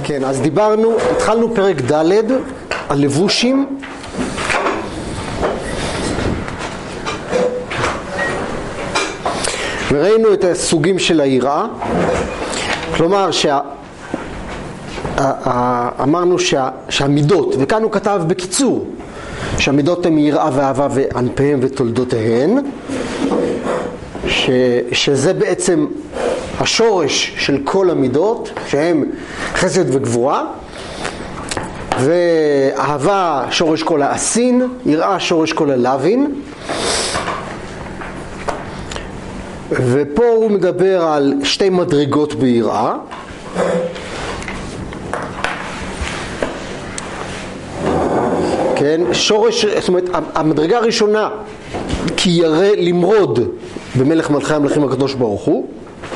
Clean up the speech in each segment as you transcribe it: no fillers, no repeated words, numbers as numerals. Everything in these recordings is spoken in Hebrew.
כן, אז התחלנו פרק ד' על לבושים. וראינו את הסוגים של היראה. כלומר, אמרנו שהמידות, וכאן הוא כתב בקיצור, שהמידות הן יראה ואהבה וענפיהם ותולדותיהן, שזה בעצם השורש של כל המידות, שהם חסד וגבורה, ואהבה שורש כל העשין, יראה שורש כל הלווין. ופה הוא מדבר על שתי מדרגות ביראה. כן, שורש, זאת אומרת, המדרגה הראשונה, כי ירא למרוד במלך מלכי המלכים הקדוש ברוך הוא,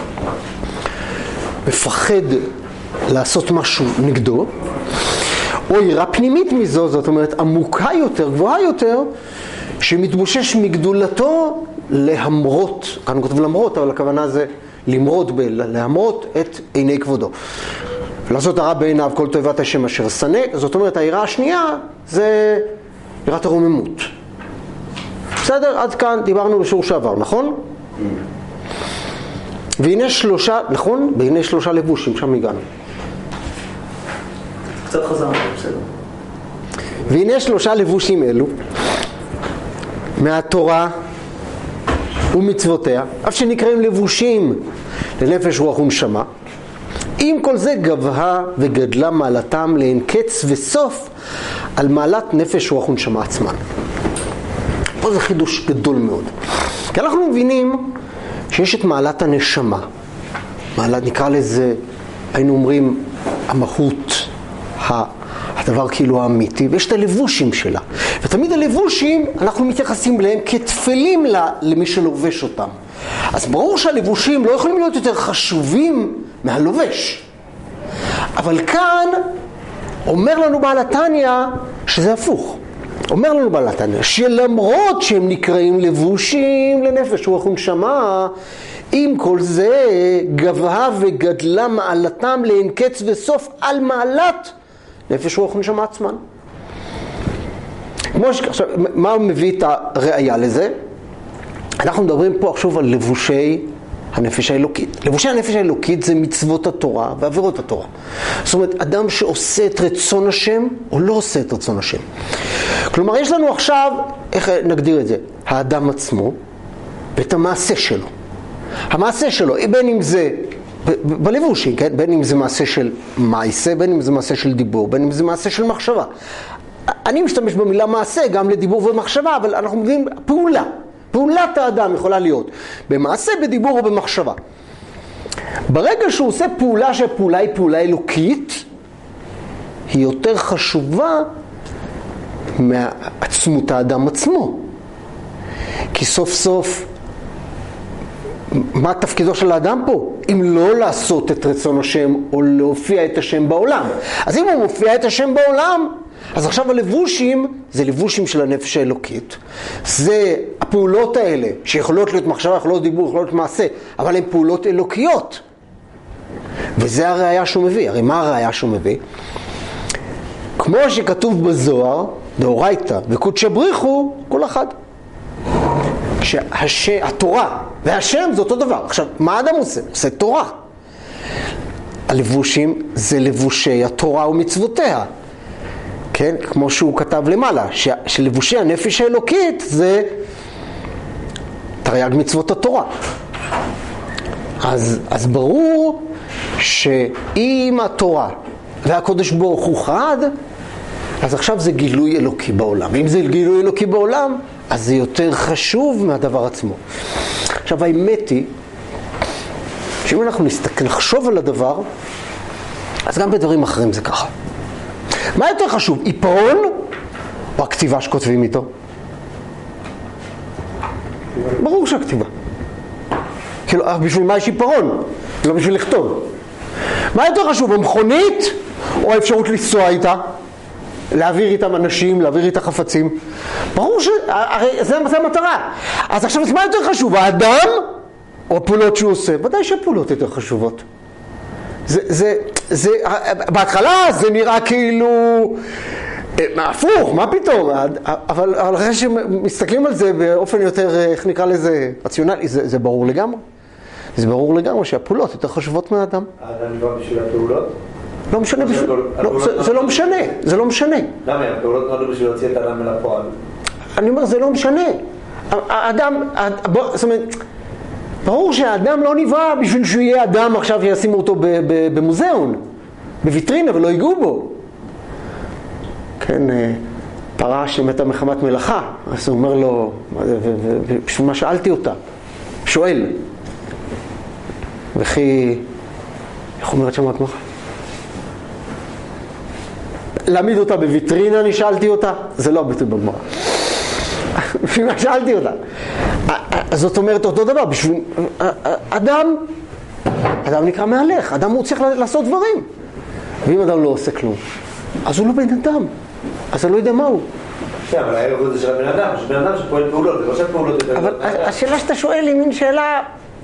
מפחד לעשות משהו נגדו, או יראה פנימית מזו, זאת אומרת עמוקה יותר, גבוהה יותר, שמתבושש מגדולתו להמרות, כאן הוא כותב למרות, אבל הכוונה זה למרוד, להמרות את עיני כבודו. לעשות הרע בעיניו כל תועבת השם אשר שנא, זאת אומרת היראה השנייה זה יראת הרוממות. בסדר? עד כאן דיברנו בשיעור שעבר, נכון? והנה שלושה, נכון? והנה שלושה לבושים, שם הגענו. קצת חזרנו, בסדר. והנה שלושה לבושים אלו, מהתורה ומצוותיה, אף שנקראים לבושים לנפש רוח ונשמה, עם כל זה גבהה וגדלה מעלתם לאין קץ וסוף על מעלת נפש רוח ונשמה עצמן. פה זה חידוש גדול מאוד. כי אנחנו מבינים שיש את מעלת הנשמה. מעלת, נקרא לזה, היינו אומרים, המהות, הדבר כאילו האמיתי, ויש את הלבושים שלה. ותמיד הלבושים, אנחנו מתייחסים להם כתפלים למי שלובש אותם. אז ברור שהלבושים לא יכולים להיות יותר חשובים מהלובש. אבל כאן אומר לנו בעל התניא שזה הפוך. אומר לנו בעל התניא שלמרות שהם נקראים לבושים לנפש רוח ונשמה, עם כל זה גבהה וגדלה מעלתם לאין קץ וסוף על מעלת נפש רוח ונשמה עצמן. עכשיו, מה מביא את הראייה לזה? אנחנו מדברים פה עכשיו על לבושי הנפש האלוקית. לבושי הנפש האלוקית זה מצוות התורה ועבירות התורה. זאת אומרת, אדם שעושה את רצון השם או לא עושה את רצון השם. כלומר, יש לנו עכשיו, איך נגדיר את זה? האדם עצמו ואת המעשה שלו. המעשה שלו, בין אם זה בלבושים, כן? בין אם זה מעשה של מעשה, בין אם זה מעשה של דיבור, בין אם זה מעשה של מחשבה. אני משתמש במילה מעשה גם לדיבור ומחשבה, אבל אנחנו מבינים פעולה. פעולת האדם יכולה להיות במעשה, בדיבור או במחשבה. ברגע שהוא עושה פעולה שהפעולה היא פעולה אלוקית, היא יותר חשובה מעצמות האדם עצמו. כי סוף סוף, מה תפקידו של האדם פה? אם לא לעשות את רצון השם או להופיע את השם בעולם. אז אם הוא מופיע את השם בעולם, אז עכשיו הלבושים זה לבושים של הנפש האלוקית. זה הפעולות האלה שיכולות להיות מחשבה, יכולות להיות דיבור, יכולות להיות מעשה, אבל הן פעולות אלוקיות. וזה הראיה שהוא מביא. הרי מה הראיה שהוא מביא? כמו שכתוב בזוהר, דאורייתא וקודשא בריחו, כל אחד. שהתורה והשם זה אותו דבר. עכשיו, מה האדם עושה? עושה תורה. הלבושים זה לבושי התורה ומצוותיה. כן? כמו שהוא כתב למעלה, שלבושי הנפש האלוקית זה תרי"ג מצוות התורה. אז ברור שאם התורה והקודש ברוך הוא חד, אז עכשיו זה גילוי אלוקי בעולם. ואם זה גילוי אלוקי בעולם, אז זה יותר חשוב מהדבר עצמו. עכשיו האמת היא, שאם אנחנו נחשוב על הדבר, אז גם בדברים אחרים זה ככה. מה יותר חשוב, עיפרון או הכתיבה שכותבים איתו? ברור שהכתיבה. כאילו, בשביל מה יש עיפרון? לא בשביל לכתוב. מה יותר חשוב, המכונית או האפשרות לנסוע איתה? להעביר איתם אנשים, להעביר איתה חפצים? ברור הרי זה המטרה. אז עכשיו, מה יותר חשוב, האדם או הפעולות שהוא עושה? ודאי שהפעולות יותר חשובות. בהתחלה זה נראה כאילו, הפוך, מה פתאום? אבל אחרי שמסתכלים על זה באופן יותר, איך נקרא לזה, רציונלי, זה ברור לגמרי. זה ברור לגמרי שהפעולות יותר חשובות מהאדם. האדם נברא בשביל הפעולות? לא משנה, זה לא משנה, זה לא משנה. למה? הפעולות נועדו בשביל להוציא את האדם אל הפועל. אני אומר, זה לא משנה. האדם, זאת אומרת, ברור שהאדם לא נברא בשביל שהוא יהיה אדם עכשיו שישימו אותו במוזיאון, בוויטרינה ולא ייגעו בו. כן, פרה שמתה מחמת מלאכה, אז הוא אומר לו, בשביל מה שאלתי אותה? שואל. וכי, איך אומרת שם הגמרא? להעמיד אותה בוויטרינה, אני שאלתי אותה? זה לא הביטוי בגמרא. בשביל מה שאלתי אותה? זאת אומרת אותו דבר, בשביל אדם נקרא מהלך, אדם הוא צריך לעשות דברים. ואם אדם לא עושה כלום, אז הוא לא בן אדם, אז אני לא יודע מה הוא. כן, אבל האלוהות זה של הבן אדם, של בן אדם שפועל פעולות, זה לא של פעולות יותר. אבל השאלה שאתה שואל היא מין שאלה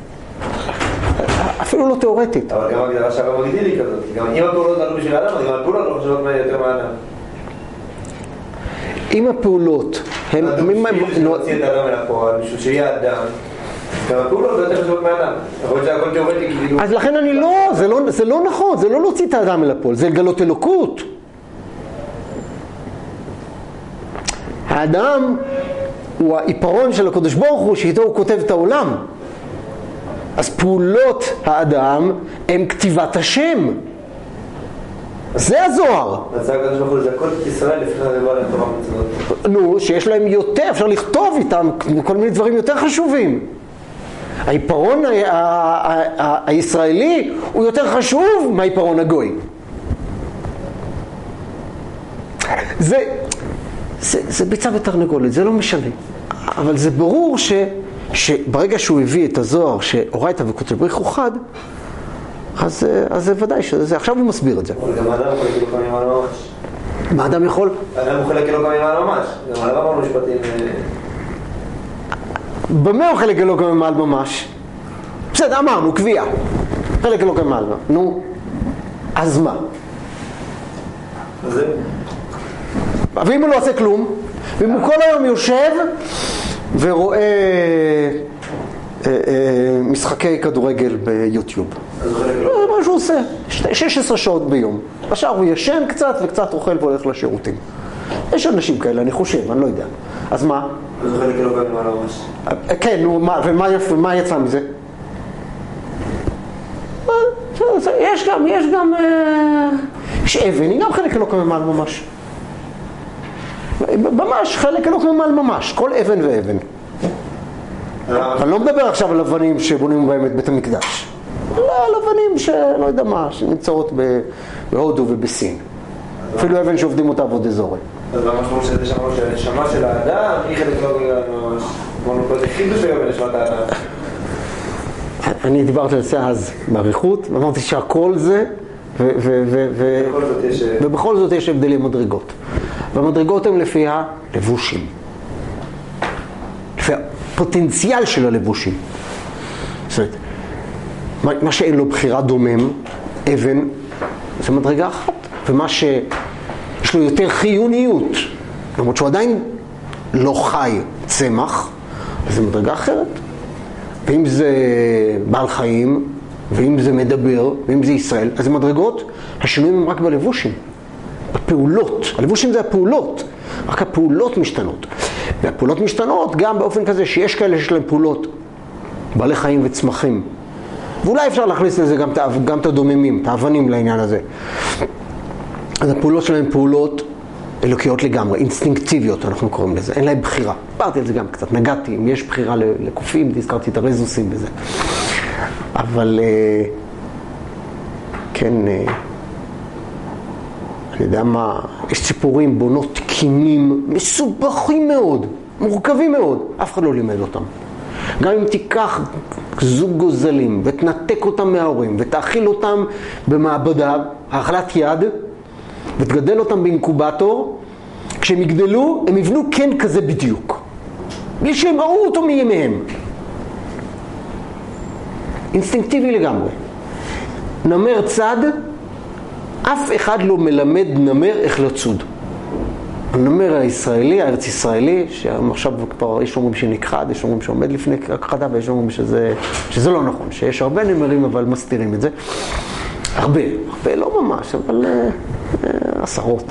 אפילו לא תיאורטית. אבל גם הגדרה שהרב מגדיל היא כזאת, גם אם הפעולות נעלו בשביל האדם, אז גם הפעולות לא חשובות יותר מהאדם. אם הפעולות הם... בשביל להוציא את האדם אל הפועל, בשביל שיהיה אדם, גם הפעולות לא יותר חשובות מהאדם. יכול להיות שהכל תיאורטי כאילו... אז לכן אני לא, זה לא נכון, זה לא להוציא את האדם אל הפועל, זה לגלות אלוקות. האדם הוא העיפרון של הקדוש ברוך הוא, שאיתו הוא כותב את העולם. אז פעולות האדם הם כתיבת השם. זה הזוהר. אז זה הקדוש ברוך הוא לזכות את ישראל לפני הדבר להם תורה מצוות. נו, שיש להם יותר, אפשר לכתוב איתם כל מיני דברים יותר חשובים. העיפרון הישראלי הוא יותר חשוב מהעיפרון הגוי. זה ביצה ותרנגולת, זה לא משנה. אבל זה ברור שברגע שהוא הביא את הזוהר שאורייתא וקודש בריך הוא חד, אז זה ודאי שזה, עכשיו הוא מסביר את זה. גם האדם יכול לקרוא כמה ימן ממש. מה אדם יכול? האדם יכול לקרוא כמה ימן ממש. גם האדם אמרנו משפטים... במה הוא חלק אלוקא ממעל ממש? בסדר, אמרנו, קביעה. חלק אלוקא ממעל ממש. נו, אז מה? זה? ואם הוא לא עושה כלום, ואם הוא כל היום יושב ורואה משחקי כדורגל ביוטיוב. אז הוא חלק זה מה שהוא עושה, 16 שעות ביום. השאר הוא ישן קצת וקצת אוכל והולך לשירותים. יש אנשים כאלה, אני חושב, אני לא יודע. אז מה? אז הוא חלק אלוקא ממעל ממש. כן, ומה יצא מזה? יש גם יש אבן, היא גם חלק אלוקא ממעל ממש. ממש, חלק אלוקא ממעל ממש, כל אבן ואבן. אני לא מדבר עכשיו על אבנים שבונים בהם את בית המקדש. לא, על אבנים שלא יודע מה, שנמצאות בהודו ובסין. אפילו אבן שעובדים אותה עבוד אזורי. אז מה משמעות שזה שאמרו שהנשמה של האדם היא חלק אלוקא ממש. אמרנו פה זה חידוש היום בנשמת האדם. אני דיברתי על זה אז בעריכות, ואמרתי שהכל זה, ובכל זאת יש הבדלים מדרגות. והמדרגות הן לפי הלבושים. לפי הפוטנציאל של הלבושים. זאת אומרת, מה שאין לו בחירה דומם, אבן, זה מדרגה אחת. ומה שיש לו יותר חיוניות, למרות שהוא עדיין לא חי צמח, אז זה מדרגה אחרת. ואם זה בעל חיים, ואם זה מדבר, ואם זה ישראל, אז המדרגות, השינויים הם רק בלבושים, בפעולות. הלבושים זה הפעולות, רק הפעולות משתנות. והפעולות משתנות גם באופן כזה שיש כאלה שיש להם פעולות, בעלי חיים וצמחים. ואולי אפשר להכניס לזה גם את הדוממים, את האבנים לעניין הזה. אז הפעולות שלהם פעולות אלוקיות לגמרי, אינסטינקטיביות אנחנו קוראים לזה, אין להם בחירה. דיברתי על זה גם קצת, נגעתי, אם יש בחירה לקופים, הזכרתי את הרזוסים בזה. אבל כן, אני יודע מה, יש ציפורים בונות קינים מסובכים מאוד, מורכבים מאוד, אף אחד לא לימד אותם. גם אם תיקח זוג גוזלים ותנתק אותם מההורים ותאכיל אותם במעבדה, האכלת יד, ותגדל אותם באינקובטור, כשהם יגדלו, הם יבנו קן כזה בדיוק. בלי שהם ראו אותו מימיהם. אינסטינקטיבי לגמרי. נמר צד, אף אחד לא מלמד נמר איך לצוד. הנמר הישראלי, הארץ ישראלי, שעכשיו כבר יש אומרים שנכחד, יש אומרים שעומד לפני הכחדה, ויש אומרים שזה לא נכון, שיש הרבה נמרים אבל מסתירים את זה. הרבה לא ממש, אבל עשרות.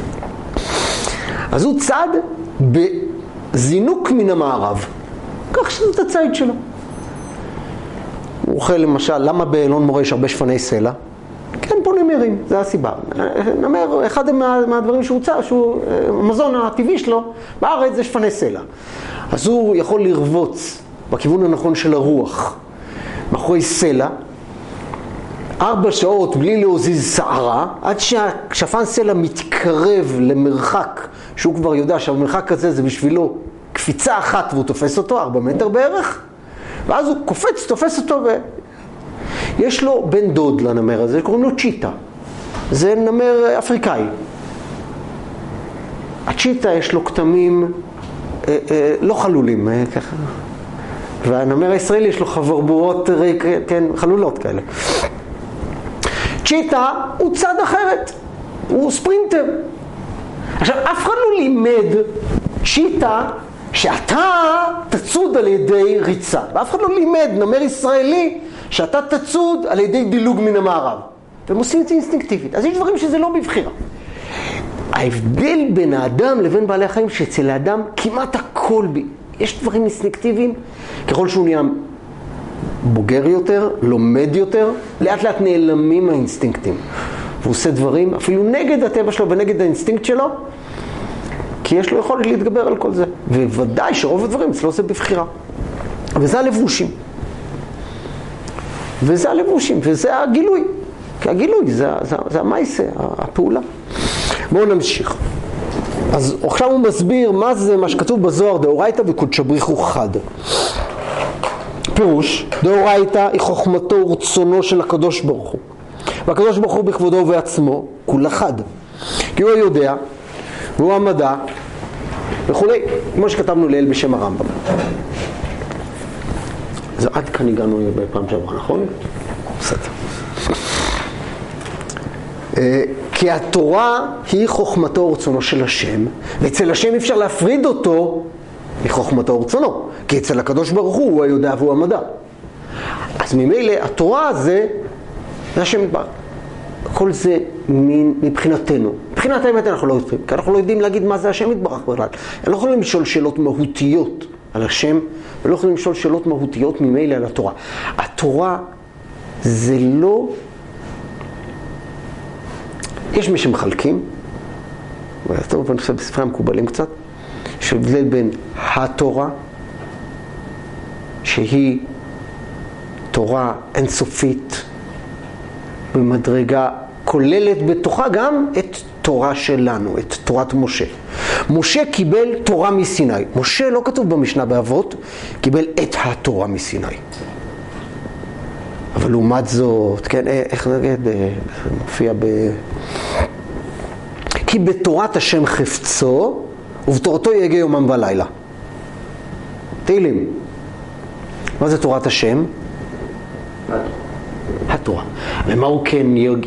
אז הוא צד בזינוק מן המערב, כך שזה את הצייד שלו. הוא אוכל למשל, למה באלון מורה יש הרבה שפני סלע? כן, פה נמרים, זה הסיבה. נמר, אחד מהדברים שהוא צד, שהוא המזון הטבעי שלו, בארץ זה שפני סלע. אז הוא יכול לרבוץ בכיוון הנכון של הרוח, מאחורי סלע, 4 שעות בלי להוזיז שערה, עד שהשפן סלע מתקרב למרחק, שהוא כבר יודע שהמרחק הזה זה בשבילו קפיצה אחת והוא תופס אותו, 4 מטר בערך, ואז הוא קופץ, תופס אותו יש לו בן דוד לנמר הזה, קוראים לו צ'יטה. זה נמר אפריקאי. הצ'יטה יש לו כתמים לא חלולים, ככה. והנמר הישראלי יש לו חברבורות חלולות כאלה. צ'יטה הוא צד אחרת, הוא ספרינטר. עכשיו, אף אחד לא לימד צ'יטה שאתה תצוד על ידי ריצה. ואף אחד לא לימד נמר ישראלי שאתה תצוד על ידי דילוג מן המערב. והם עושים את זה אינסטינקטיבית. אז יש דברים שזה לא בבחירה. ההבדל בין האדם לבין בעלי החיים שאצל האדם כמעט הכל יש דברים אינסטינקטיביים. ככל שהוא נהיה בוגר יותר, לומד יותר, לאט לאט נעלמים האינסטינקטים. והוא עושה דברים אפילו נגד הטבע שלו ונגד האינסטינקט שלו, כי יש לו יכולת להתגבר על כל זה. וודאי שרוב הדברים אצלו זה בבחירה. וזה הלבושים. וזה הגילוי. כי הגילוי זה המעשה, הפעולה. בואו נמשיך. אז עכשיו הוא מסביר מה זה מה שכתוב בזוהר, דאורייתא וקודשא בריך הוא חד. פירוש, דאורייתא היא חוכמתו ורצונו של הקדוש ברוך הוא. והקדוש ברוך הוא בכבודו ובעצמו, כולה חד. כי הוא יודע, והוא המדע, וכולי, כמו שכתבנו ליל בשם הרמב"ם. אז עד כאן הגענו בפעם שעברה, נכון? בסדר. כי התורה היא חוכמתו ורצונו של השם, ואצל השם אפשר להפריד אותו מחוכמתו ורצונו, כי אצל הקדוש ברוך הוא היודע והוא המדע. אז ממילא התורה זה השם יתברך. כל זה מבחינתנו. מבחינת האמת אנחנו לא יודעים, כי אנחנו לא יודעים להגיד מה זה השם יתברך בכלל. אנחנו לא יכולים לשאול שאלות מהותיות על השם, ולא יכולים לשאול שאלות מהותיות ממילא על התורה. התורה זה לא... יש מי שמחלקים, ואני חושב בספרי המקובלים קצת, שהבדל בין התורה, שהיא תורה אינסופית, במדרגה כוללת בתוכה גם את תורה שלנו, את תורת משה. משה קיבל תורה מסיני. משה לא כתוב במשנה באבות, קיבל את התורה מסיני. אבל לעומת זאת, כן, איך נגיד, מופיע כי בתורת השם חפצו, ובתורתו יגע יומם ולילה. תהילים. מה זה תורת השם? התורה. ומה הוא כן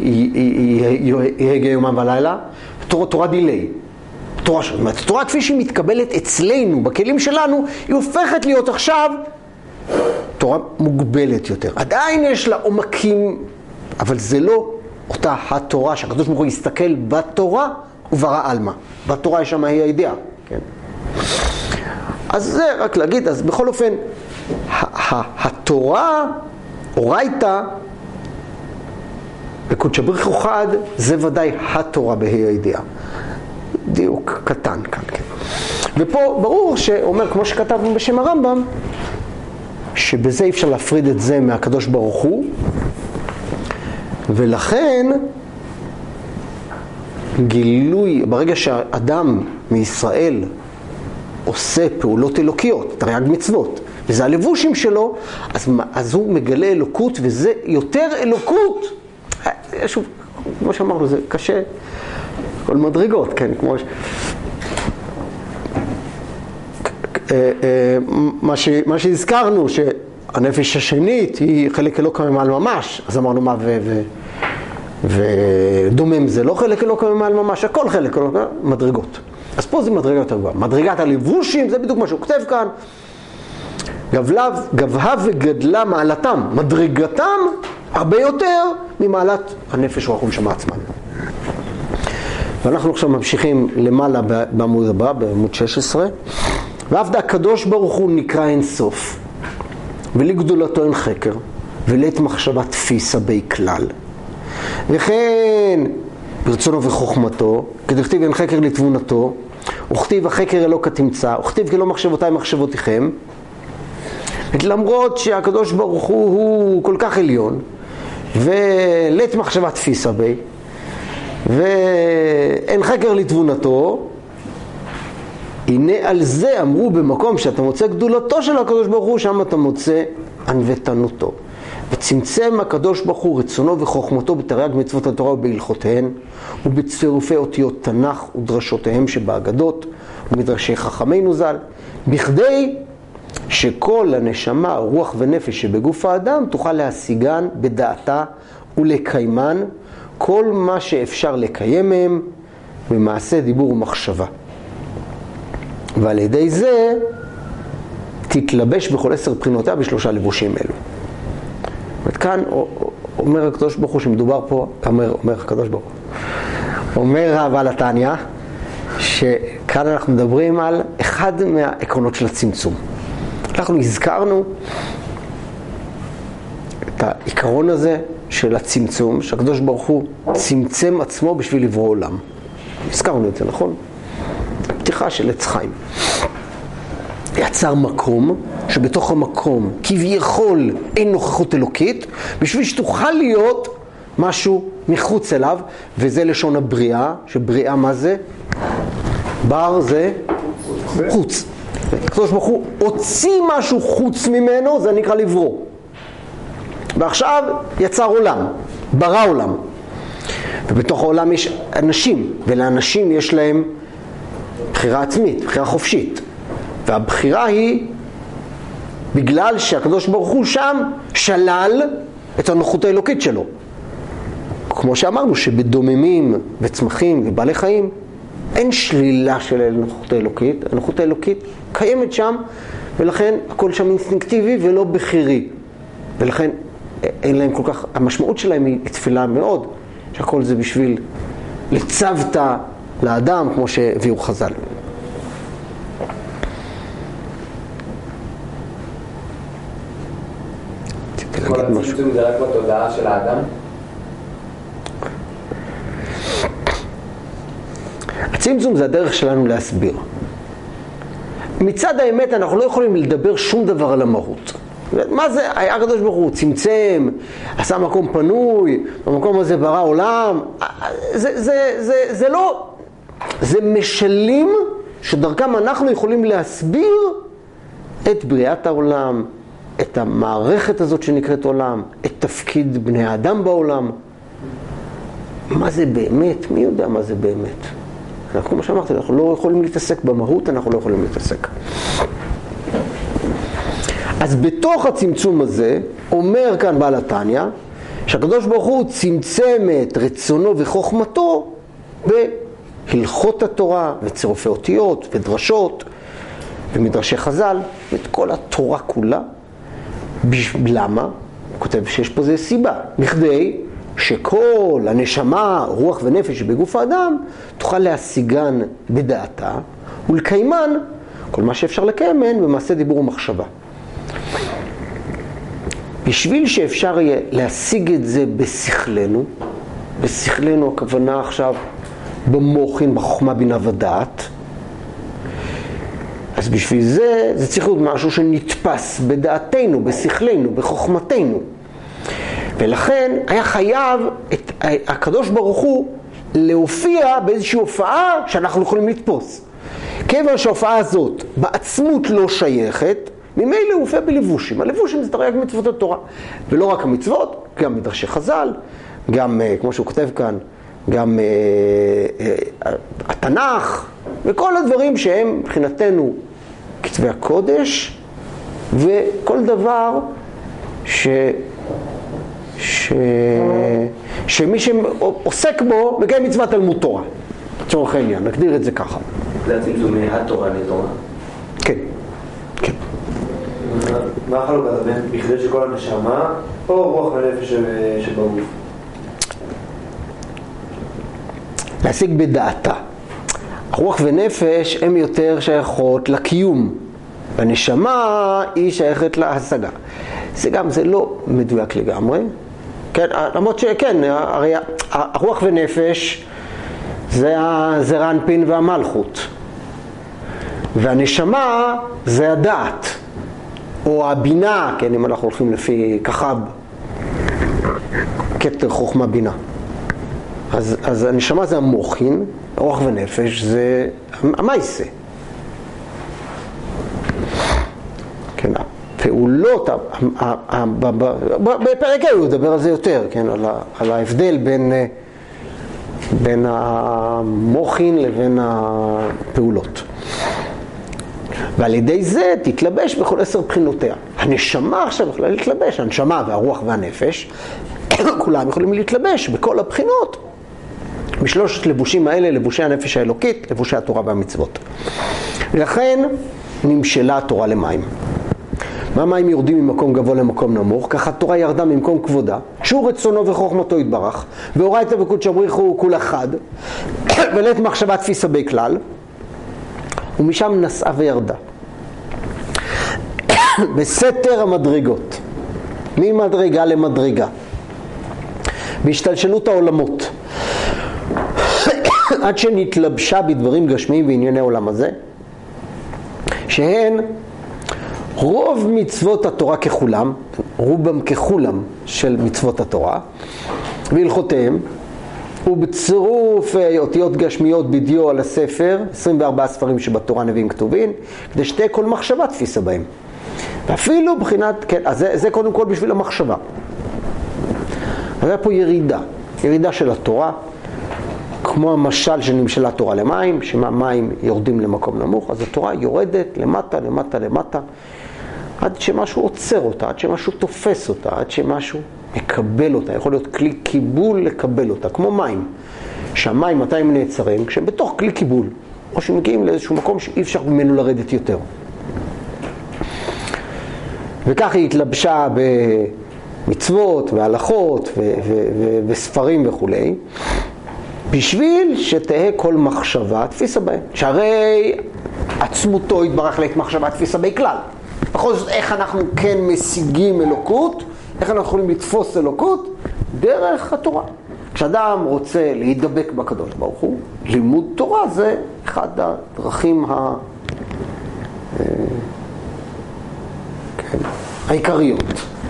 יגע יומם ולילה? תורה דילי. תורה כפי שהיא מתקבלת אצלנו, בכלים שלנו, היא הופכת להיות עכשיו תורה מוגבלת יותר. עדיין יש לה עומקים, אבל זה לא אותה התורה, שהקדוש ברוך הוא יסתכל בתורה וברא עלמא. בתורה יש שם היא הידיעה. כן? אז זה רק להגיד, אז בכל אופן, התורה, אורייתא, וקודשא בריך הוא חד, זה ודאי התורה בה"א הידיעה. דיוק קטן כאן, כן. ופה ברור שאומר, כמו שכתבנו בשם הרמב"ם, שבזה אפשר להפריד את זה מהקדוש ברוך הוא, ולכן גילוי, ברגע שהאדם מישראל עושה פעולות אלוקיות, תרי"ג מצוות, וזה הלבושים שלו, אז הוא מגלה אלוקות, וזה יותר אלוקות. שוב, כמו שאמרנו, זה קשה, כל מדרגות, כן, כמו מה שהזכרנו, הנפש השנית היא חלק אלוקא ממעל ממש, אז אמרנו מה ודומם זה לא חלק אלוקא ממעל ממש, הכל חלק אלוקא, מדרגות. אז פה זה מדרגה יותר גבוהה. מדרגת הלבושים, זה בדיוק מה שהוא כותב כאן. גבהה וגדלה מעלתם, מדרגתם הרבה יותר ממעלת הנפש רוח ונשמה עצמן. ואנחנו עכשיו ממשיכים למעלה בעמוד הבא, בעמוד 16. ועבד הקדוש ברוך הוא נקרא אין סוף, ולגדולתו אין חקר, ולעת מחשבה תפיסה בי כלל. וכן ברצונו וחוכמתו, כדכתיב אין חקר לתבונתו, וכתיב החקר אלוקה תמצא, וכתיב כי לא מחשבותיי מחשבותיכם. למרות שהקדוש ברוך הוא כל כך עליון, ולעת מחשבה תפיסה בי, ואין חקר לתבונתו, הנה על זה אמרו במקום שאתה מוצא גדולתו של הקדוש ברוך הוא, שם אתה מוצא ענוותנותו. וצמצם הקדוש ברוך הוא רצונו וחוכמתו בתרי"ג מצוות התורה ובהלכותיהן, ובצירופי אותיות תנ"ך ודרשותיהם שבאגדות ומדרשי חכמינו ז"ל, בכדי שכל הנשמה, רוח ונפש שבגוף האדם תוכל להשיגן בדעתה ולקיימן כל מה שאפשר לקיים מהם במעשה דיבור ומחשבה. ועל ידי זה תתלבש בכל 10 בחינותיה בשלושה לבושים אלו. וכאן אומר הקדוש ברוך הוא שמדובר פה, אומר הקדוש ברוך הוא, אומר הבעל התניא, שכאן אנחנו מדברים על אחד מהעקרונות של הצמצום. אנחנו הזכרנו את העיקרון הזה של הצמצום, שהקדוש ברוך הוא צמצם עצמו בשביל לברוא עולם. הזכרנו את זה, נכון? פתיחה של עץ חיים. יצר מקום, שבתוך המקום כביכול אין נוכחות אלוקית, בשביל שתוכל להיות משהו מחוץ אליו, וזה לשון הבריאה, שבריאה מה זה? בר זה חוץ. הקדוש ברוך הוא הוציא משהו חוץ ממנו, זה נקרא לברוא. ועכשיו יצר עולם, ברא עולם. ובתוך העולם יש אנשים, ולאנשים יש להם בחירה עצמית, בחירה חופשית. והבחירה היא בגלל שהקדוש ברוך הוא שם שלל את הנוחות האלוקית שלו. כמו שאמרנו שבדוממים וצמחים ובעלי חיים אין שלילה של הנוחות האלוקית. הנוחות האלוקית קיימת שם, ולכן הכל שם אינסטינקטיבי ולא בחירי. ולכן אין להם כל כך, המשמעות שלהם היא תפילה מאוד, שהכל זה בשביל לצוות לאדם כמו שהביאו חז"ל. כל הצמצום זה רק בתודעה של האדם? הצמצום זה הדרך שלנו להסביר. מצד האמת אנחנו לא יכולים לדבר שום דבר על המהות. מה זה? הקדוש ברוך הוא צמצם, עשה מקום פנוי, במקום הזה ברא עולם. זה לא, זה משלים שדרכם אנחנו יכולים להסביר את בריאת העולם, את המערכת הזאת שנקראת עולם, את תפקיד בני האדם בעולם. מה זה באמת? מי יודע מה זה באמת? אנחנו, כמו שאמרתי, אנחנו לא יכולים להתעסק במהות, אנחנו לא יכולים להתעסק. אז בתוך הצמצום הזה, אומר כאן בעל התניא, שהקדוש ברוך הוא צמצם את רצונו וחוכמתו בהלכות התורה וצירופי אותיות ודרשות ומדרשי חז"ל, ואת כל התורה כולה. למה? הוא כותב שיש פה זה סיבה, בכדי שכל הנשמה, רוח ונפש שבגוף האדם תוכל להשיגן בדעתה ולקיימן כל מה שאפשר לקיים מהן במעשה דיבור ומחשבה. בשביל שאפשר יהיה להשיג את זה בשכלנו, בשכלנו הכוונה עכשיו במוחין, בחוכמה בינה ודעת, אז בשביל זה צריך להיות משהו שנתפס בדעתנו, בשכלנו, בחוכמתנו. ולכן היה חייב את הקדוש ברוך הוא להופיע באיזושהי הופעה שאנחנו יכולים לתפוס. כיוון שההופעה הזאת בעצמות לא שייכת, ממילא הוא הופיע בלבושים. הלבושים זה תרי"ג מצוות התורה. ולא רק המצוות, גם מדרשי חז"ל, גם, כמו שהוא כותב כאן, גם התנ"ך, וכל הדברים שהם מבחינתנו כתבי הקודש, וכל דבר שמי שעוסק בו מקיים מצוות תלמוד תורה. לצורך העניין, נגדיר את זה ככה. זה הצמצום מהתורה לתורה? כן, כן. מה החלוקה בין בכדי שכל הנשמה או רוח ונפש שבגוף? להשיג בדעתה. הרוח ונפש הן יותר שייכות לקיום, והנשמה היא שייכת להשגה. זה לא מדויק לגמרי, כן, למרות שכן, הרי הרוח ונפש זה רנפין והמלכות, והנשמה זה הדעת, או הבינה, כן, אם אנחנו הולכים לפי כחב, כתר חוכמה בינה. אז הנשמה זה המוחין, רוח ונפש זה המייסה. כן, הפעולות, בפרק הוא ידבר על זה יותר, כן, על ההבדל בין המוחין לבין הפעולות. ועל ידי זה תתלבש בכל 10 בחינותיה. הנשמה עכשיו יכולה להתלבש, הנשמה והרוח והנפש, כולם יכולים להתלבש בכל הבחינות. בשלושת לבושים האלה, לבושי הנפש האלוקית, לבושי התורה והמצוות. ולכן נמשלה התורה למים. מהמים יורדים ממקום גבוה למקום נמוך, ככה התורה ירדה ממקום כבודה, שהוא רצונו וחוכמתו יתברך, ואורייתא וקודשא בריחו כול אחד, ולית מחשבה תפיסה בכלל, ומשם נסעה וירדה. בסתר המדרגות, ממדרגה למדרגה, בהשתלשלות העולמות, עד שנתלבשה בדברים גשמיים וענייני העולם הזה, שהן רוב מצוות התורה ככולם, רובם ככולם של מצוות התורה, והלכותיהם, ובצירוף אותיות גשמיות בדיו על הספר, 24 ספרים שבתורה נביאים כתובים, כדי שתהיה כל מחשבה תפיסה בהם. ואפילו בחינת, כן, אז זה קודם כל בשביל המחשבה. אז היה פה ירידה של התורה, כמו המשל שנמשלה תורה למים, שהמים יורדים למקום נמוך, אז התורה יורדת למטה, למטה, למטה, עד שמשהו עוצר אותה, עד שמשהו תופס אותה, עד שמשהו מקבל אותה, יכול להיות כלי קיבול לקבל אותה, כמו מים, שהמים מתי הם נעצרים? כשהם בתוך כלי קיבול, או שמגיעים לאיזשהו מקום שאי אפשר ממנו לרדת יותר. וכך היא התלבשה במצוות והלכות וספרים וכולי, בשביל שתהה כל מחשבה תפיסה בהם. שהרי עצמותו יתברך לית מחשבה תפיסה בי כלל. בכל זאת, איך אנחנו כן משיגים אלוקות, איך אנחנו יכולים לתפוס אלוקות? דרך התורה. כשאדם רוצה להידבק בקדוש ברוך הוא, לימוד תורה זה אחד הדרכים העיקריות.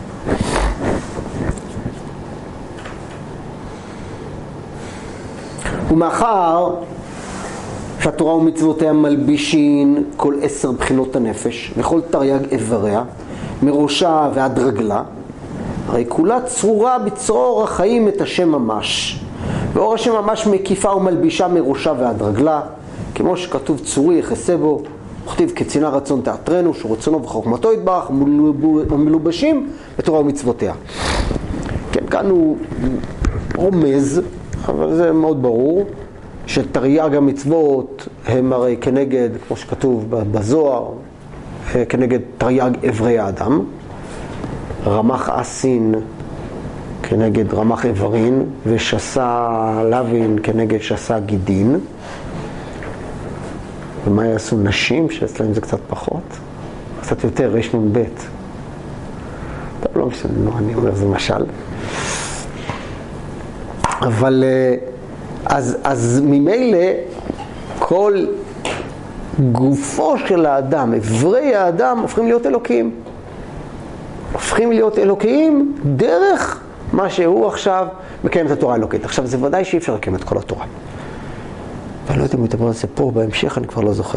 ומאחר שהתורה ומצוותיה מלבישין כל 10 בחינות הנפש וכל תרי"ג איבריה, מראשה ועד רגלה, הרי כולה צרורה בצרור החיים את השם ממש, ואור השם ממש מקיפה ומלבישה מראשה ועד רגלה, כמו שכתוב צורי יחסה בו, וכתיב כצינה רצון תעטרנו, שרצונו וחוכמתו יתברך, ומלובשים בתורה ומצוותיה. כן, כאן הוא רומז, אבל זה מאוד ברור, שתרי"ג המצוות הם הרי כנגד, כמו שכתוב בזוהר, כנגד תרי"ג איברי האדם, רמ"ח אסין כנגד רמ"ח איברין, ושסה לוין כנגד שסה גידין. ומה יעשו נשים, שאצלהם זה קצת פחות? קצת יותר, רנ"ב. טוב, לא משנה, אני אומר, זה משל. אבל אז ממילא כל גופו של האדם, איברי האדם, הופכים להיות אלוקים. הופכים להיות אלוקיים דרך מה שהוא עכשיו מקיים את התורה האלוקית. עכשיו זה ודאי שאי אפשר לקיים את כל התורה. ואני לא יודע אם הוא ידבר על זה פה, בהמשך אני כבר לא זוכר.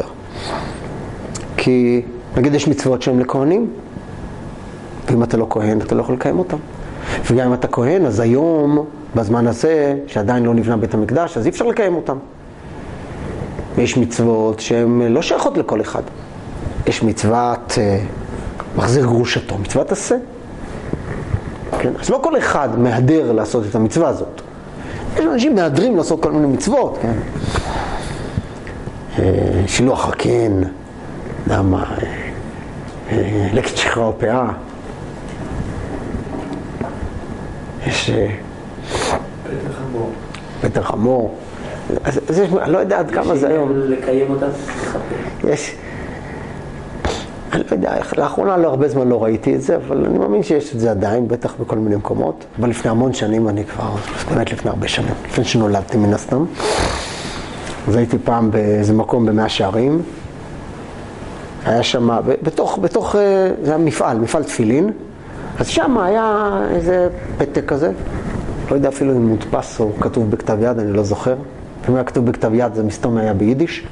כי נגיד יש מצוות שהן לכהנים, ואם אתה לא כהן אתה לא יכול לקיים אותן. וגם אם אתה כהן, אז היום, בזמן הזה, שעדיין לא נבנה בית המקדש, אז אי אפשר לקיים אותן. ויש מצוות שהן לא שייכות לכל אחד. יש מצוות מחזיר גרושתו, מצוות עשה. כן? אז לא כל אחד מהדר לעשות את המצווה הזאת. יש אנשים מהדרים לעשות כל מיני מצוות, כן? שילוח הקן, למה? לקט שכחה ופאה. יש... פטר חמור. אז יש, אני לא יודע עד כמה זה היום. לקיים אותם? יש... אני לא יודע, לאחרונה לא הרבה זמן לא ראיתי את זה, אבל אני מאמין שיש את זה עדיין, בטח בכל מיני מקומות. אבל לפני המון שנים, אני כבר, באמת לפני הרבה שנים, לפני שנולדתי מן הסתם. אז הייתי פעם באיזה מקום במאה שערים. היה שם, בתוך, זה היה מפעל תפילין. אז שם היה איזה פתק כזה. לא יודע אפילו אם מודפס או כתוב בכתב יד, אני לא זוכר. אם היה כתוב בכתב יד, זה מסתום היה ביידיש.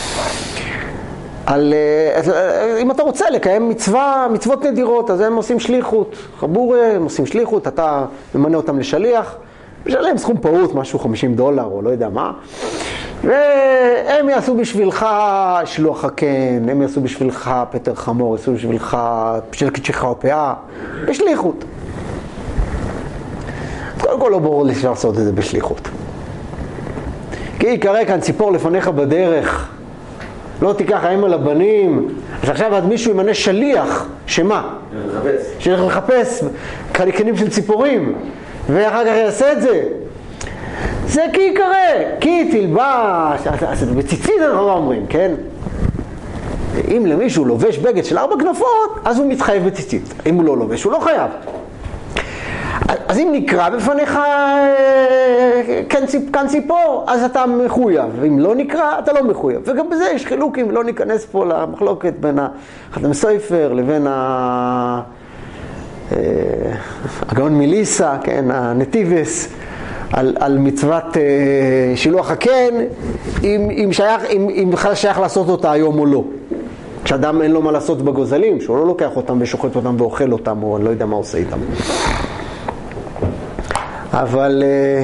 אם אתה רוצה לקיים מצוות נדירות, אז הם עושים שליחות. חבורה, הם עושים שליחות, אתה ממנה אותם לשליח, משלם סכום פעוט, משהו $50 או לא יודע מה. והם יעשו בשבילך שלוח הקן, הם יעשו בשבילך פטר חמור, יעשו בשבילך לקט שכחה ופאה, בשליחות. קודם כל לא ברור לי שאפשר לעשות את זה בשליחות. כי יקרא כאן ציפור לפניך בדרך, לא תיקח האם על הבנים. אז עכשיו עד מישהו ימנה שליח, שמה? שילך לחפש קנים של ציפורים, ואחר כך יעשה את זה. זה כי יקרא, כי תלבש, בציצית אנחנו אומרים, כן? אם למישהו לובש בגד של 4 כנפות, אז הוא מתחייב בציצית. אם הוא לא לובש, הוא לא חייב. אז אם נקרא בפניך כאן ציפור, אז אתה מחויב, ואם לא נקרא, אתה לא מחויב. וגם בזה יש חילוקים, לא ניכנס פה למחלוקת בין החתם סופר לבין הגאון מליסה, כן, הנתיבס, על מצוות שילוח הקן, אם בכלל שייך לעשות אותה היום או לא. כשאדם אין לו מה לעשות בגוזלים, שהוא לא לוקח אותם ושוחט אותם ואוכל אותם, או אני לא יודע מה עושה איתם. אבל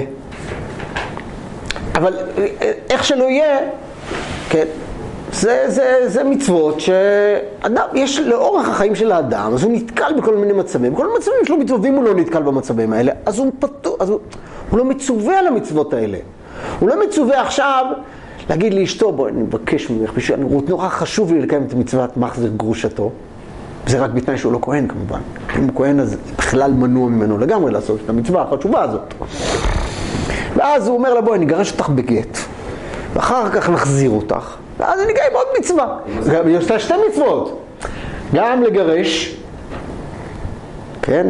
איך שלא יהיה, כן, זה מצוות שאדם, יש לאורך החיים של האדם, אז הוא נתקל בכל מיני מצבים. בכל מיני מצבים יש לו מצוות, ואם הוא לא נתקל במצבים האלה, אז הוא לא מצווה על המצוות האלה. הוא לא מצווה עכשיו להגיד לאשתו, בואי, אני מבקש ממך, נורא חשוב לי לקיים את מצוות מחזיר גרושתו. זה רק בתנאי שהוא לא כהן כמובן. אם הוא כהן אז בכלל מנוע ממנו לגמרי לעשות את המצווה החשובה הזאת. ואז הוא אומר לה, בואי, נגרש אותך בגט. ואחר כך נחזיר אותך. ואז אני נקיים עוד מצווה. יש לה 2 מצוות. גם לגרש, כן,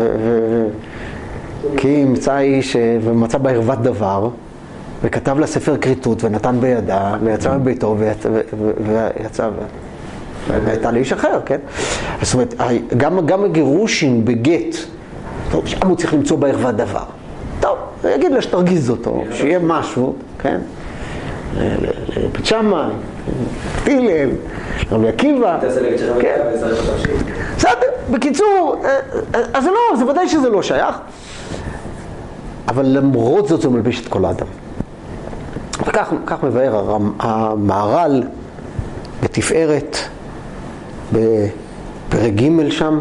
כי מצא איש ומצא בה ערוות דבר, וכתב לה ספר כריתות ונתן בידה, ויצא מביתו ויצא והייתה לאיש אחר, כן? זאת אומרת, גם הגירושים בגט, טוב, שם הוא צריך למצוא בערוות דבר. טוב, יגיד לה שתרגיז אותו, שיהיה משהו, כן? לבית שמאי, תילל, רבי עקיבא. תעשה לגד שחבר עקיבא וצריך את השיר. בסדר, בקיצור, אז לא, זה ודאי שזה לא שייך. אבל למרות זאת זה מלביש את כל האדם. וכך מבאר המהר"ל בתפארת, בפרק ג' שם,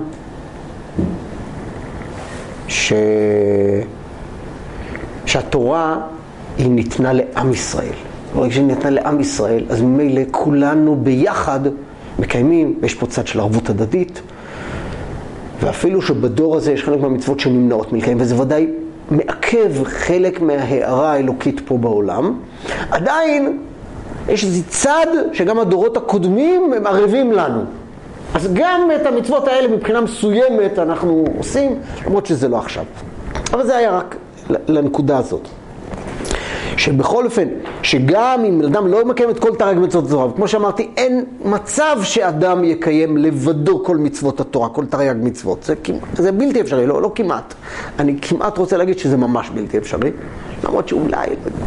שהתורה היא ניתנה לעם ישראל. ברגע שהיא ניתנה לעם ישראל, אז ממילא כולנו ביחד מקיימים, ויש פה צד של ערבות הדדית, ואפילו שבדור הזה יש חלק מהמצוות שנמנעות מלקיים, וזה ודאי מעכב חלק מההערה האלוקית פה בעולם, עדיין יש איזה צד שגם הדורות הקודמים הם ערבים לנו. אז גם את המצוות האלה מבחינה מסוימת אנחנו עושים, למרות שזה לא עכשיו. אבל זה היה רק לנקודה הזאת. שבכל אופן, שגם אם אדם לא מקיים את כל תרי"ג מצוות התורה, וכמו שאמרתי, אין מצב שאדם יקיים לבדו כל מצוות התורה, כל תרי"ג מצוות. זה בלתי אפשרי, לא כמעט. אני כמעט רוצה להגיד שזה ממש בלתי אפשרי, למרות שאולי,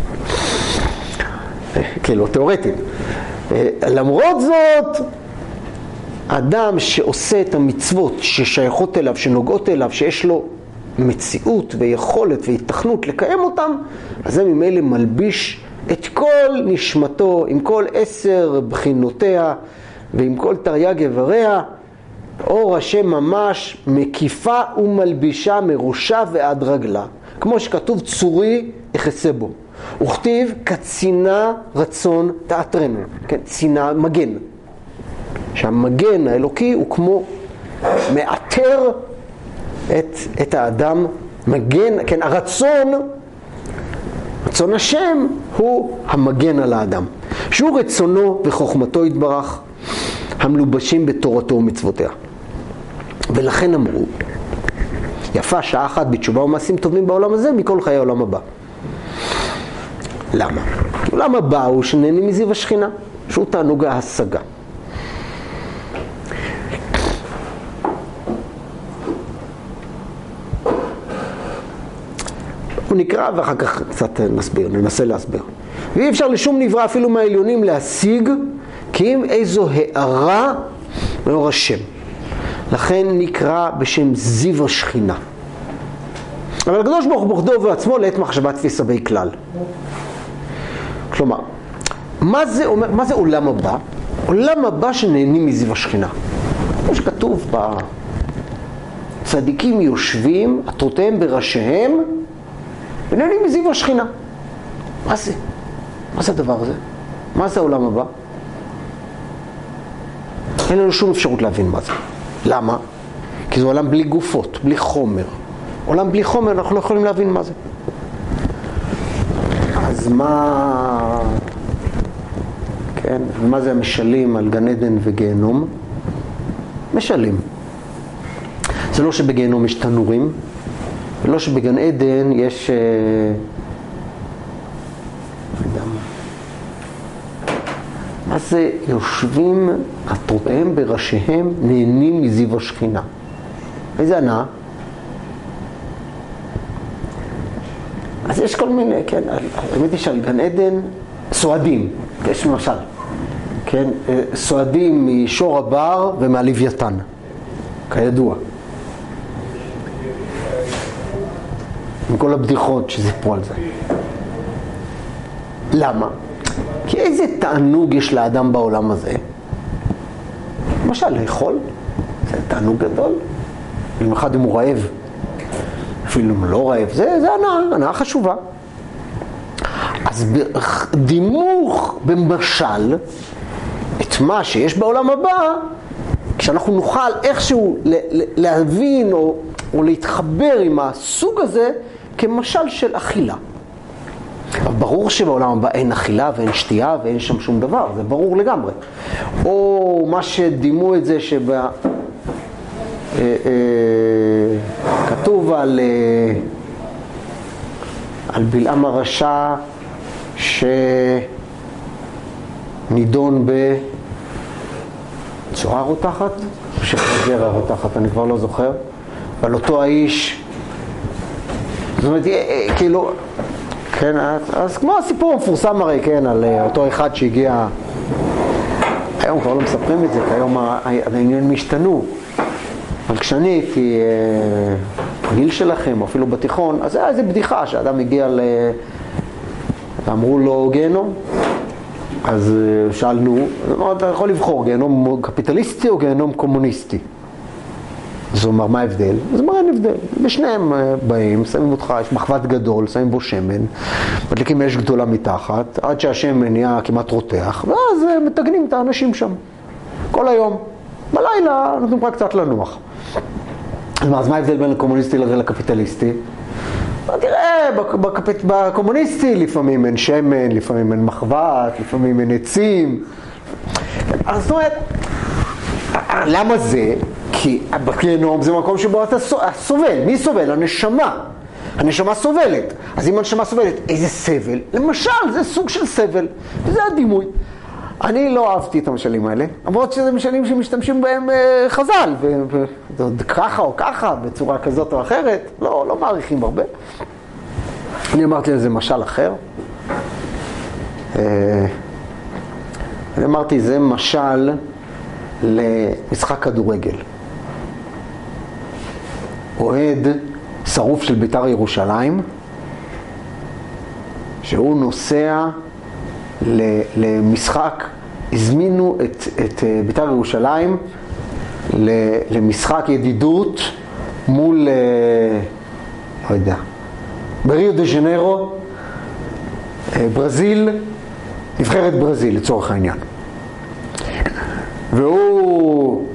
כאילו, תיאורטית. למרות זאת, אדם שעושה את המצוות ששייכות אליו, שנוגעות אליו, שיש לו מציאות ויכולת והתכנות לקיים אותם, אז זה ממילא מלביש את כל נשמתו עם כל 10 בחינותיה ועם כל תרי"ג איבריה אור השם ממש מקיפה ומלבישה מראשה ועד רגלה. כמו שכתוב צורי יחסה בו. וכתיב כצינה רצון תעטרנו. כן, צינה מגן. שהמגן האלוקי הוא כמו מאתר את האדם. מגן, כן, רצון השם הוא המגן על האדם. שהוא רצונו וחוכמתו יתברך, המלובשים בתורתו ומצוותיה. ולכן אמרו, יפה שעה אחת בתשובה ומעשים טובים בעולם הזה מכל חיי העולם הבא. למה? העולם הבא הוא שנהנים מזיו השכינה, שהוא תענוג ההשגה. הוא נקרא ואחר כך קצת ננסה להסביר. ואי אפשר לשום נברא אפילו מהעליונים להשיג כי אם איזו הערה מאור השם. לכן נקרא בשם זיו השכינה. אבל הקדוש ברוך הוא בכבודו ובעצמו לעת מחשבה תפיסה בי כלל. כלומר, מה זה עולם הבא? עולם הבא שנהנים מזיו השכינה. כמו שכתוב צדיקים יושבים, עטרותיהם בראשיהם, ונהנים מזיו השכינה. מה זה? מה זה הדבר הזה? מה זה העולם הבא? אין לנו שום אפשרות להבין מה זה. למה? כי זה עולם בלי גופות, בלי חומר. עולם בלי חומר, אנחנו לא יכולים להבין מה זה. אז מה... כן, ומה זה המשלים על גן עדן וגיהנום? משלים. זה לא שבגיהנום יש תנורים, ולא שבגן עדן יש... מה זה יושבים עטרותיהם בראשיהם נהנים מזיו השכינה? איזה הנאה? אז יש כל מיני, כן, האמת היא שעל גן עדן סועדים, יש למשל, כן, סועדים משור הבר ומהלוויתן, כידוע. עם כל הבדיחות שסיפרו על זה. למה? כי איזה תענוג יש לאדם בעולם הזה? למשל, לאכול, זה תענוג גדול. במיוחד אם הוא רעב. אפילו אם הוא לא רעב, זה הנאה חשובה. אז דימוך במשל, את מה שיש בעולם הבא, כשאנחנו נוכל איכשהו להבין או להתחבר עם הסוג הזה, כמשל של אכילה. ברור שבעולם הבא אין אכילה ואין שתייה ואין שם שום דבר, זה ברור לגמרי. או מה שדימו את זה כתוב על בלעם הרשע שנידון בצורה רותחת, או שחזר הרותחת, אני כבר לא זוכר, אבל אותו האיש, זאת אומרת, כאילו, כן, אז כמו הסיפור המפורסם הרי, כן, על אותו אחד שהגיע, היום כבר לא מספרים את זה, כי היום העניין משתנו, אבל כשאני הייתי גיל שלכם, או אפילו בתיכון, אז היה איזו בדיחה שאדם הגיע ואמרו לו גיהנום, אז שאלנו, אתה יכול לבחור גיהנום קפיטליסטי או גיהנום קומוניסטי? אז הוא אמר, מה ההבדל? אז הוא אמר, אין הבדל. בשניהם באים, שמים אותך, יש מחבת גדול, שמים בו שמן, מדליקים אש גדולה מתחת, עד שהשמן נהיה כמעט רותח, ואז מתגנים את האנשים שם. כל היום. בלילה נותנים רק קצת לנוח. אז מה ההבדל בין הקומוניסטי לקפיטליסטי? תראה, בקומוניסטי לפעמים אין שמן, לפעמים אין מחבת, לפעמים אין עצים. אז זאת אומרת, למה זה? כי בגיהנום זה מקום שבו אתה סובל. מי סובל? הנשמה. הנשמה סובלת. אז אם הנשמה סובלת, איזה סבל? למשל, זה סוג של סבל. וזה הדימוי. אני לא אהבתי את המשלים האלה, למרות שזה משלים שמשתמשים בהם חז"ל, וככה או ככה, בצורה כזאת או אחרת, לא מעריכים הרבה. אני אמרתי לזה משל אחר. אני אמרתי, זה משל למשחק כדורגל. אוהד שרוף של בית"ר ירושלים, שהוא נוסע למשחק, הזמינו את בית"ר ירושלים למשחק ידידות מול, לא יודע, בריו דה ז'נרו, ברזיל, נבחרת ברזיל לצורך העניין. והוא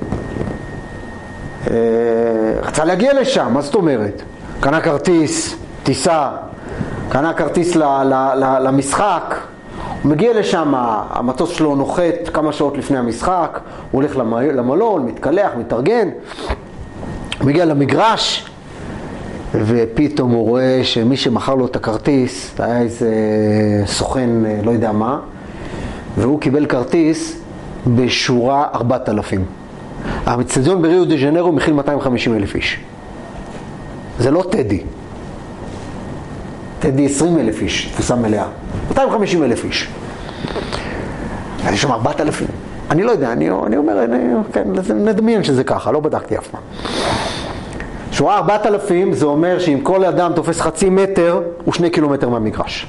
רצה להגיע לשם, מה זאת אומרת? קנה כרטיס, טיסה, קנה כרטיס למשחק, הוא מגיע לשם, המטוס שלו נוחת כמה שעות לפני המשחק, הוא הולך למלון, מתקלח, מתארגן, הוא מגיע למגרש, ופתאום הוא רואה שמי שמכר לו את הכרטיס, היה איזה סוכן לא יודע מה, והוא קיבל כרטיס בשורה 4,000. האצטדיון בריו דה ז'נרו מכיל 250,000 איש. זה לא טדי. טדי 20,000 איש, תפוסה מלאה. 250,000 איש. אז יש שם 4,000. אני לא יודע, אני אומר, כן, נדמיין שזה ככה, לא בדקתי אף פעם. שורה 4,000 זה אומר שאם כל אדם תופס חצי מטר, הוא 2 קילומטר מהמגרש.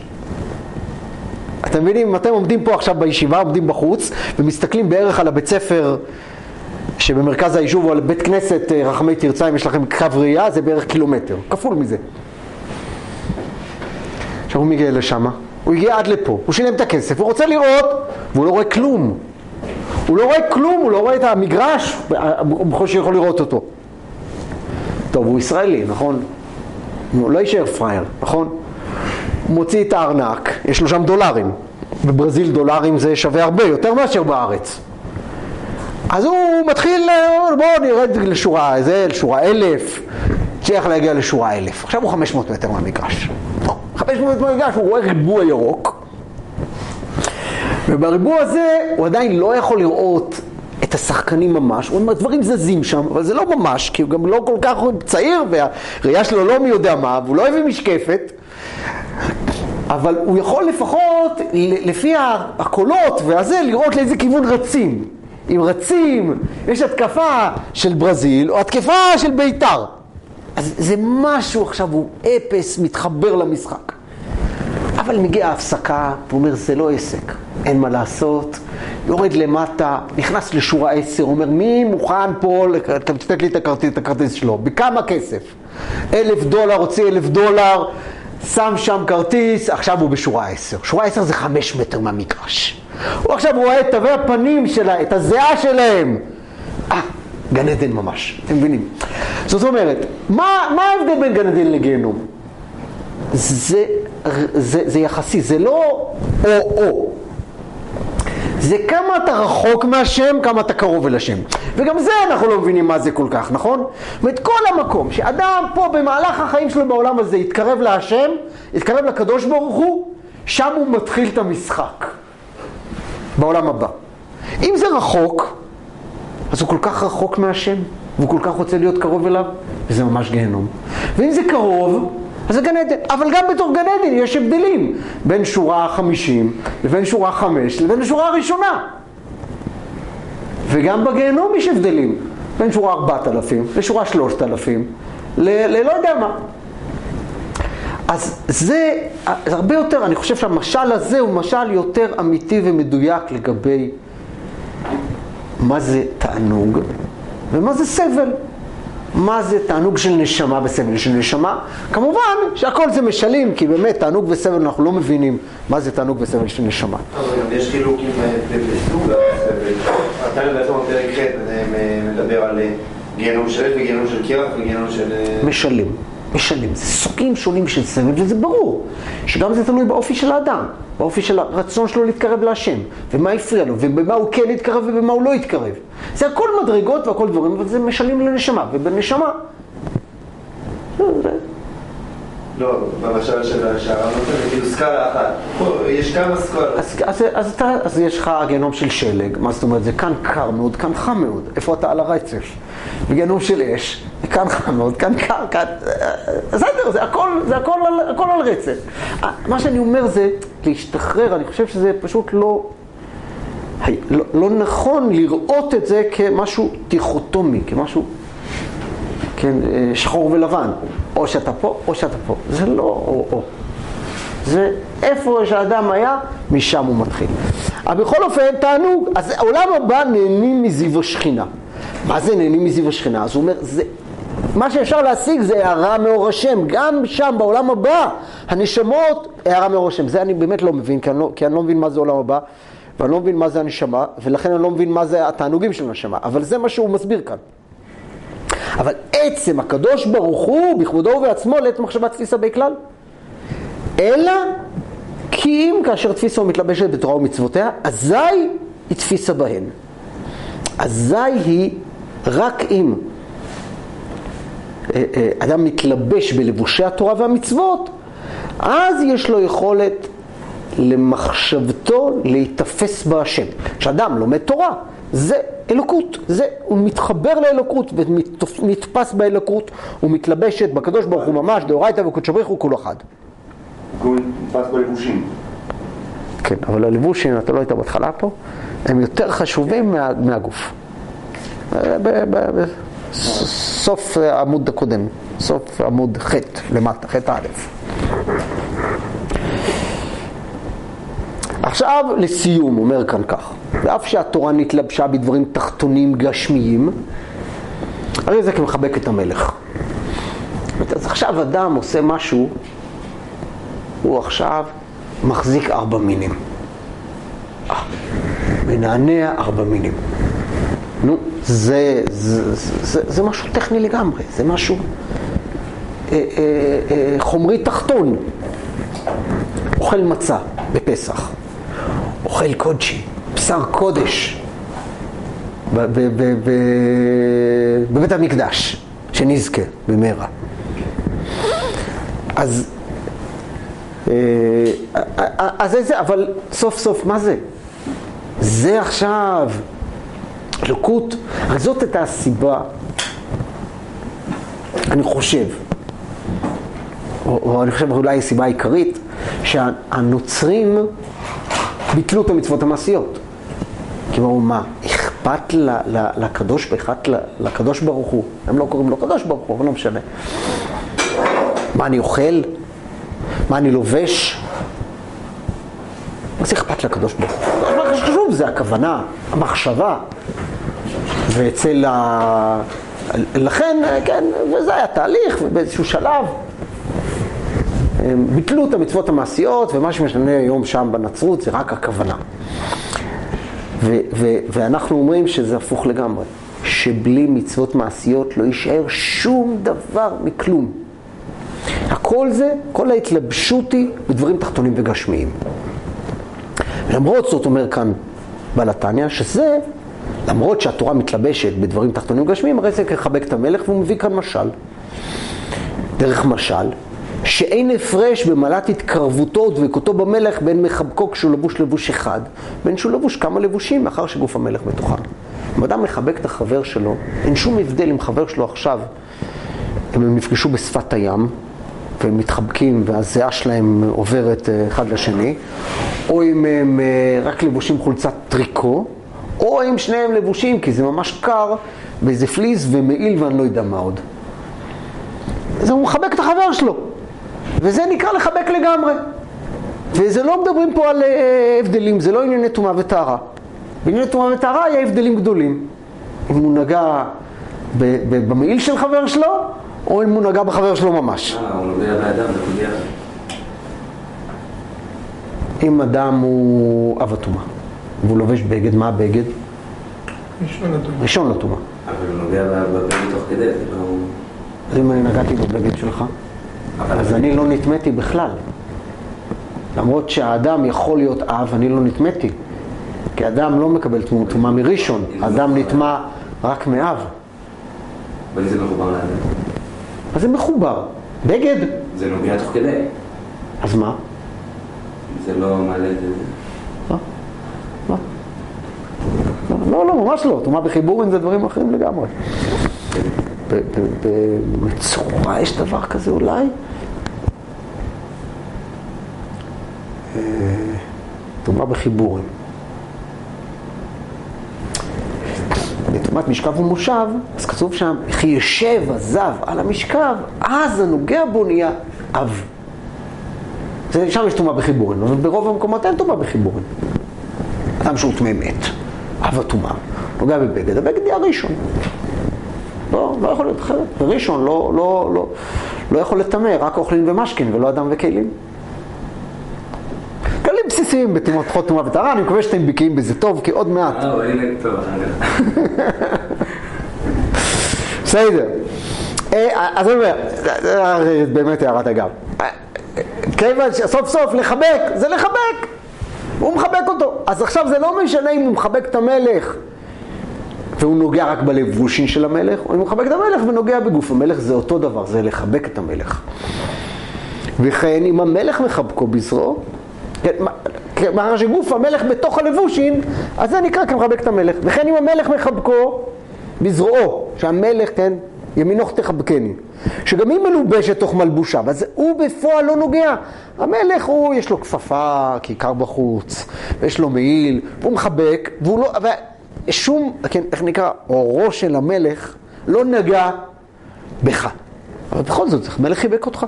אתם מבינים, אם אתם עומדים פה עכשיו בישיבה, עומדים בחוץ, ומסתכלים בערך על הבית ספר שבמרכז היישוב, או על בית כנסת רחמי תרצה, אם יש לכם קו ראייה, זה בערך קילומטר, כפול מזה. עכשיו הוא מגיע לשם, הוא הגיע עד לפה, הוא שילם את הכסף, הוא רוצה לראות, והוא לא רואה כלום. הוא לא רואה כלום, הוא לא רואה את המגרש, הוא בכל שיכול לראות אותו. טוב, הוא ישראלי, נכון? הוא לא יישאר פרייר, נכון? הוא מוציא את הארנק, יש לו שם דולרים. בברזיל דולרים זה שווה הרבה יותר מאשר בארץ. אז הוא מתחיל, בואו נרד לשורה, זה לשורה 1,000, צריך להגיע לשורה 1,000. עכשיו הוא 500 מטר מהמגרש. 500 מטר מהמגרש, הוא רואה ריבוע ירוק. ובריבוע הזה הוא עדיין לא יכול לראות את השחקנים ממש. הוא אומר, דברים זזים שם, אבל זה לא ממש, כי הוא גם לא כל כך צעיר, והראייה שלו לא מי יודע מה, והוא לא הביא משקפת. אבל הוא יכול לפחות, לפי הקולות והזה, לראות לאיזה כיוון רצים. אם רצים, יש התקפה של ברזיל, או התקפה של ביתר. אז זה משהו עכשיו, הוא אפס, מתחבר למשחק. אבל מגיעה ההפסקה, הוא אומר, זה לא עסק, אין מה לעשות. יורד למטה, נכנס לשורה 10, אומר, מי מוכן פה, תתת לי את הכרטיס שלו, בכמה כסף? $1,000, הוציא $1,000, שם שם כרטיס, עכשיו הוא בשורה 10. שורה 10 זה 5 מטר מהמגרש. הוא עכשיו רואה את תווי הפנים שלה, את הזיעה שלהם. גן עדן ממש, אתם מבינים? זאת אומרת, מה ההבדל בין גן עדן לגיהנום? זה יחסי, זה לא או. זה כמה אתה רחוק מהשם, כמה אתה קרוב אל השם. וגם זה אנחנו לא מבינים מה זה כל כך, נכון? ואת כל המקום שאדם פה במהלך החיים שלו בעולם הזה יתקרב להשם, יתקרב לקדוש ברוך הוא, שם הוא מתחיל את המשחק בעולם הבא. אם זה רחוק, אז הוא כל כך רחוק מהשם, והוא כל כך רוצה להיות קרוב אליו, וזה ממש גיהנום. ואם זה קרוב, אז זה גן עדן. אבל גם בתור גן עדן יש הבדלים בין שורה 50 לבין שורה 5 לבין השורה הראשונה. וגם בגיהנום יש הבדלים בין שורה 4,000 לשורה 3,000 לא יודע מה. אז זה הרבה יותר, אני חושב שהמשל הזה הוא משל יותר אמיתי ומדויק לגבי מה זה תענוג ומה זה סבל. מה זה תענוג של נשמה וסבל של נשמה? כמובן שהכל זה משלים, כי באמת תענוג וסבל אנחנו לא מבינים מה זה תענוג וסבל של נשמה. אבל גם יש חילוקים בסוג הסבל. אתה בעצם בפרק ח' מדבר על גיהנום של עץ וגיהנום של קרח וגיהנום של... משלים. זה סוגים שונים של סבל, וזה ברור שגם זה תלוי באופי של האדם, באופי של הרצון שלו להתקרב להשם, ומה יפריע לו, ובמה הוא כן יתקרב ובמה הוא לא יתקרב. זה הכל מדרגות והכל דברים, אבל זה משלים לנשמה, ובנשמה... לא, במשל של הרעיונות זה כאילו סקאלה אחת. יש כמה סקאלה. אז יש לך גיהנום של שלג, מה זאת אומרת? זה כאן קר מאוד, כאן חם מאוד. איפה אתה על הרצף? וגיהנום של אש, כאן חם מאוד, כאן קר, כאן... בסדר, זה הכל על רצף. מה שאני אומר זה להשתחרר, אני חושב שזה פשוט לא נכון לראות את זה כמשהו דיכוטומי, כמשהו... כן, שחור ולבן, או שאתה פה, או שאתה פה. זה לא או. זה איפה שהאדם היה, משם הוא מתחיל. אבל בכל אופן, תענוג, אז העולם הבא נהנים מזיו השכינה. מה זה נהנים מזיו השכינה? אז הוא אומר, מה שאפשר להשיג זה הערה מאור השם. גם שם, בעולם הבא, הנשמות, הערה מאור השם. זה אני באמת לא מבין, כי אני לא מבין מה זה עולם הבא, ואני לא מבין מה זה הנשמה, ולכן אני לא מבין מה זה התענוגים של הנשמה. אבל זה מה שהוא מסביר כאן. אבל עצם הקדוש ברוך הוא, בכבודו ובעצמו, לעת מחשבה תפיסה בכלל. אלא כי אם כאשר תפיסה מתלבשת בתורה ומצוותיה, אזי היא תפיסה בהן. אזי היא רק אם אדם מתלבש בלבושי התורה והמצוות, אז יש לו יכולת למחשבתו להתאפס בהשם. כשאדם לומד תורה, זה אלוקות, הוא מתחבר לאלוקות ונתפס באלוקות, הוא מתלבשת בקדוש ברוך הוא ממש, דאורייתא וקודשא בריך הוא כל אחד. הוא נתפס בלבושים. כן, אבל הלבושים, אתה לא היית בהתחלה פה, הם יותר חשובים מהגוף. סוף עמוד הקודם, סוף עמוד ח' למטה, ח' א'. עכשיו לסיום, אומר כאן כך, ואף שהתורה נתלבשה בדברים תחתונים גשמיים, הרי זה כמחבק את המלך. אז עכשיו אדם עושה משהו, הוא עכשיו מחזיק 4 מינים. מנענע 4 מינים. נו, זה משהו טכני לגמרי, זה משהו חומרי תחתון. אוכל מצה בפסח, אוכל קודשי, בשר קודש בבית המקדש, שנזכה במהרה. אז זה, אבל סוף סוף מה זה? זה עכשיו אלוקות. אז זאת הייתה הסיבה, אני חושב, או אני חושב אולי הסיבה העיקרית, שהנוצרים ביטלו את המצוות המעשיות. כי אמרו, מה, אכפת לקדוש ברוך הוא? הם לא קוראים לו קדוש ברוך הוא, אבל לא משנה. מה אני אוכל? מה אני לובש? מה זה אכפת לקדוש ברוך הוא? מה שחשוב זה הכוונה, המחשבה. ואצל לכן, כן, וזה היה תהליך, ובאיזשהו שלב ביטלו את המצוות המעשיות, ומה שמשנה היום שם בנצרות זה רק הכוונה. ואנחנו אומרים שזה הפוך לגמרי, שבלי מצוות מעשיות לא יישאר שום דבר מכלום. הכל זה, כל ההתלבשות היא בדברים תחתונים וגשמיים. למרות זאת אומר כאן בעל התניא, שזה, למרות שהתורה מתלבשת בדברים תחתונים וגשמיים, הרי זה כחבק את המלך, והוא מביא כאן משל. דרך משל, שאין הפרש במעלת התקרבותו ודבקותו במלך בין מחבקו כשהוא לבוש לבוש אחד, בין שהוא לבוש כמה לבושים מאחר שגוף המלך מתוכן. אם אדם מחבק את החבר שלו, אין שום הבדל עם חבר שלו עכשיו, אם הם נפגשו בשפת הים, והם מתחבקים והזיעה שלהם עוברת אחד לשני, או אם הם רק לבושים חולצת טריקו, או אם שניהם לבושים, כי זה ממש קר, באיזה פליז ומעיל ואני לא יודע מה עוד. אז הוא מחבק את החבר שלו. וזה נקרא לחבק לגמרי. וזה לא מדברים פה על הבדלים, זה לא ענייני טומאה וטהרה. בענייני טומאה וטהרה היה הבדלים גדולים. אם הוא נגע במעיל של חבר שלו, או אם הוא נגע בחבר שלו ממש. הוא נוגע באדם, זה נוגע. אם אדם הוא אב הטומאה, והוא לובש בגד, מה הבגד? ראשון לטומאה. אבל הוא נוגע בבגד תוך כדי, זה לא... אז אם אני נגעתי בבגד שלך, אז אני לא נטמאתי בכלל. למרות שהאדם יכול להיות אב, אני לא נטמאתי. כי האדם לא מקבל טומאה מראשון, האדם נטמא רק מאב. אבל זה מחובר לאדם. אז זה מחובר. בגד. זה נוגע תוך כדי. אז מה? זה לא מעלה את זה. לא, ממש לא. טומאה בחיבורים זה דברים אחרים לגמרי. במצורע יש דבר כזה אולי? טומאה בחיבורים. בטומאת משכב ומושב, אז כתוב שם, וכי ישב הזב על המשכב, אז הנוגע בו נהיה אב. שם יש טומאה בחיבורים, אבל ברוב המקומות אין טומאה בחיבורים. אדם שהוא טמא מת, אב הטומאה. נוגע בבגד, הבגד יהיה ראשון. לא יכול להיות אחרת. וראשון לא יכול לטמא, רק אוכלין ומשכין ולא אדם וכלים. כלים בסיסיים בטומאת חוט, טומאה וטהרה, אני מקווה שאתם בקיאים בזה טוב, כי עוד מעט. הנה טוב, בסדר. אז אני אומר, זה באמת הערת אגב. כיוון שסוף סוף לחבק, זה לחבק. הוא מחבק אותו. אז עכשיו זה לא משנה אם הוא מחבק את המלך, והוא נוגע רק בלבושין של המלך, או אם הוא מחבק את המלך ונוגע בגוף המלך, זה אותו דבר, זה לחבק את המלך. וכן, אם המלך מחבקו בזרועו, מאחר שגוף המלך בתוך הלבושין, אז זה נקרא כמחבק את המלך. וכן, אם המלך מחבקו בזרועו, שהמלך, כן, ימינוך תחבקני, שגם היא מלובשת תוך מלבושיו, אז הוא בפועל לא נוגע. המלך הוא, יש לו כפפה, כיכר בחוץ, ויש לו מעיל, והוא מחבק, והוא לא, שום, כן, איך נקרא, אורו של המלך לא נגע בך. אבל בכל זאת, המלך חיבק אותך.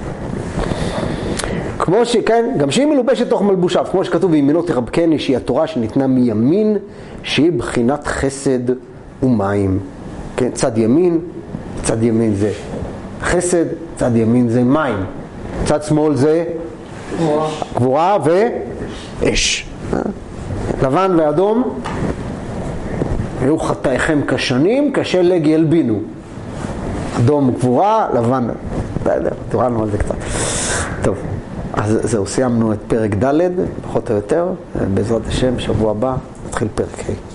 כמו שכן, גם שהיא מלובשת תוך מלבושיו, כמו שכתוב, וימינו תחבקני, שהיא התורה שניתנה מימין, שהיא בחינת חסד ומים. כן, צד ימין זה חסד, צד ימין זה מים. צד שמאל זה גבורה ואש. לבן ואדום, היו חטאיכם כשנים, כשלג ילבינו. אדום גבורה, לבן. תורנו על זה קצת. טוב, אז זהו, סיימנו את פרק ד', פחות או יותר. בעזרת השם, שבוע הבא, נתחיל פרק ה'.